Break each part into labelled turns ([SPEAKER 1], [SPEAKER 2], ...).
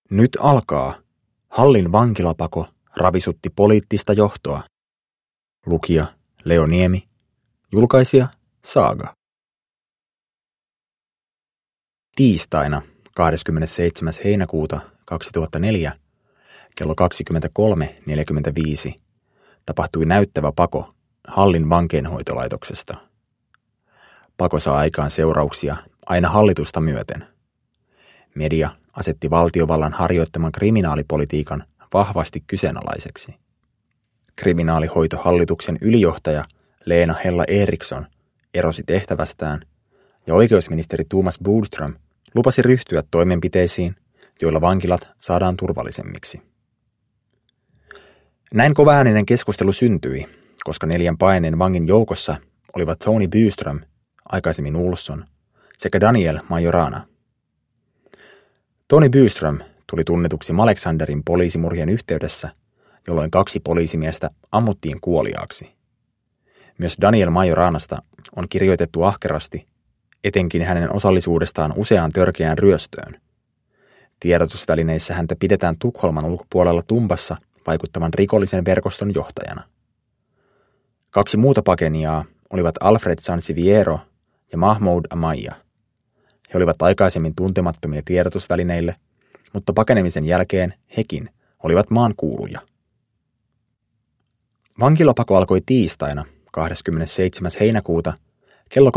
[SPEAKER 1] Nyt alkaa. Hallin vankilapako ravisutti poliittista johtoa. Lukija Leo Niemi. Julkaisija Saaga. Tiistaina 27. heinäkuuta 2004 kello 23.45 tapahtui näyttävä pako Hallin vankeinhoitolaitoksesta. Pako saa aikaan seurauksia aina hallitusta myöten. Media asetti valtiovallan harjoittaman kriminaalipolitiikan vahvasti kyseenalaiseksi. Kriminaalihoitohallituksen ylijohtaja Lena Hella Eriksson erosi tehtävästään ja oikeusministeri Thomas Bodström lupasi ryhtyä toimenpiteisiin, joilla vankilat saadaan turvallisemmiksi. Näin kovaääninen keskustelu syntyi, koska 4 paineen vangin joukossa olivat Tony Byström, aikaisemmin Olsson, sekä Daniel Majorana. Tony Byström tuli tunnetuksi Alexanderin poliisimurhien yhteydessä, jolloin 2 poliisimiestä ammuttiin kuoliaaksi. Myös Daniel Majoranasta on kirjoitettu ahkerasti, etenkin hänen osallisuudestaan useaan törkeään ryöstöön. Tiedotusvälineissä häntä pidetään Tukholman ulkopuolella Tumbassa vaikuttavan rikollisen verkoston johtajana. 2 muuta pakenijaa olivat Alfred Sansiviero ja Mahmoud Amaya. He olivat aikaisemmin tuntemattomia tiedotusvälineille, mutta pakenemisen jälkeen hekin olivat maankuuluja. Vankilapako alkoi tiistaina 27. heinäkuuta kello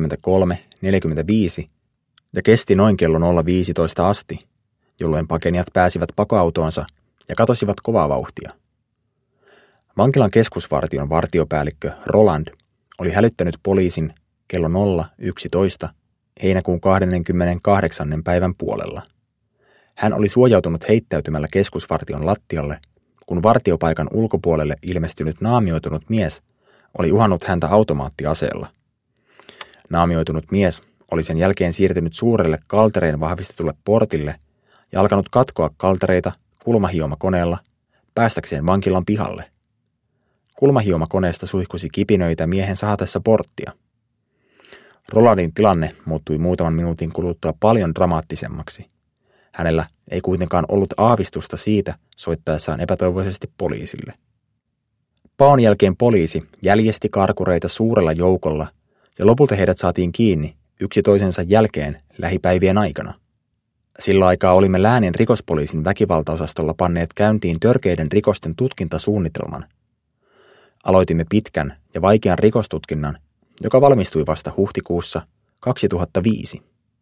[SPEAKER 1] 23.45 ja kesti noin kello 015 asti, jolloin pakenijat pääsivät pakoautoonsa ja katosivat kovaa vauhtia. Vankilan keskusvartion vartiopäällikkö Roland oli hälyttänyt poliisin kello 0:11 heinäkuun 28. päivän puolella. Hän oli suojautunut heittäytymällä keskusvartion lattialle, kun vartiopaikan ulkopuolelle ilmestynyt naamioitunut mies oli uhannut häntä automaattiaseella. Naamioitunut mies oli sen jälkeen siirtynyt suurelle kaltereen vahvistetulle portille ja alkanut katkoa kaltereita kulmahiomakoneella päästäkseen vankilan pihalle. Kulmahiomakoneesta suihkusi kipinöitä miehen sahatessa porttia. Rolandin tilanne muuttui muutaman minuutin kuluttua paljon dramaattisemmaksi. Hänellä ei kuitenkaan ollut aavistusta siitä soittaessaan epätoivoisesti poliisille. Paon jälkeen poliisi jäljesti karkureita suurella joukolla ja lopulta heidät saatiin kiinni yksi toisensa jälkeen lähipäivien aikana. Sillä aikaa olimme läänin rikospoliisin väkivaltaosastolla panneet käyntiin törkeiden rikosten tutkintasuunnitelman. Aloitimme pitkän ja vaikean rikostutkinnan, joka valmistui vasta huhtikuussa 2005.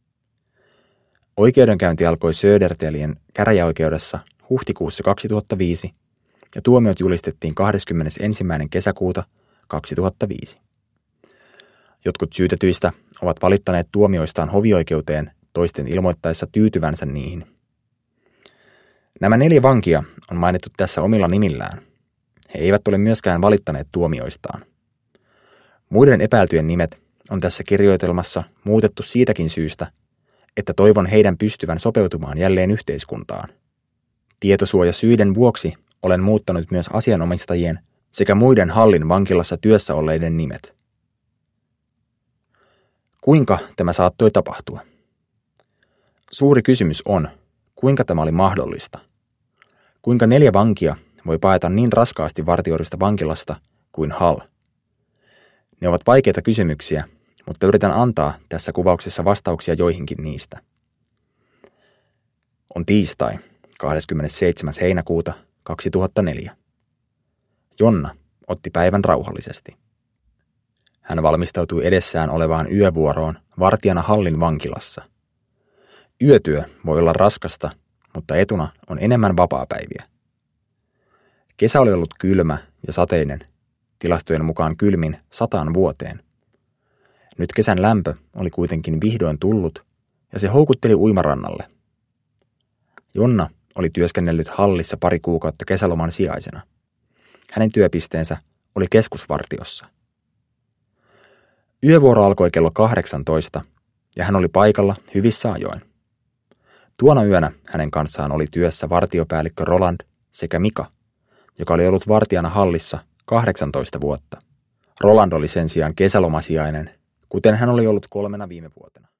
[SPEAKER 1] Oikeudenkäynti alkoi Södertäljen käräjäoikeudessa huhtikuussa 2005 ja tuomiot julistettiin 21. kesäkuuta 2005. Jotkut syytetyistä ovat valittaneet tuomioistaan hovioikeuteen toisten ilmoittaessa tyytyvänsä niihin. Nämä 4 vankia on mainittu tässä omilla nimillään. He eivät ole myöskään valittaneet tuomioistaan. Muiden epäiltyjen nimet on tässä kirjoitelmassa muutettu siitäkin syystä, että toivon heidän pystyvän sopeutumaan jälleen yhteiskuntaan. Tietosuojasyiden vuoksi olen muuttanut myös asianomistajien sekä muiden Hallin vankilassa työssä olleiden nimet. Kuinka tämä saattoi tapahtua? Suuri kysymys on, kuinka tämä oli mahdollista? Kuinka 4 vankia voi paeta niin raskaasti vartioidusta vankilasta kuin Hall? Ne ovat vaikeita kysymyksiä, mutta yritän antaa tässä kuvauksessa vastauksia joihinkin niistä. On tiistai, 27. heinäkuuta 2004. Jonna otti päivän rauhallisesti. Hän valmistautui edessään olevaan yövuoroon vartijana Hallin vankilassa. Yötyö voi olla raskasta, mutta etuna on enemmän vapaapäiviä. Kesä oli ollut kylmä ja sateinen, tilastojen mukaan kylmin 100 vuoteen. Nyt kesän lämpö oli kuitenkin vihdoin tullut ja se houkutteli uimarannalle. Jonna oli työskennellyt Hallissa pari kuukautta kesäloman sijaisena. Hänen työpisteensä oli keskusvartiossa. Yövuoro alkoi kello 18 ja hän oli paikalla hyvissä ajoin. Tuona yönä hänen kanssaan oli työssä vartiopäällikkö Roland sekä Mika, joka oli ollut vartijana Hallissa 18 vuotta. Roland oli sen sijaan kesälomasijainen, kuten hän oli ollut 3 viime vuotena.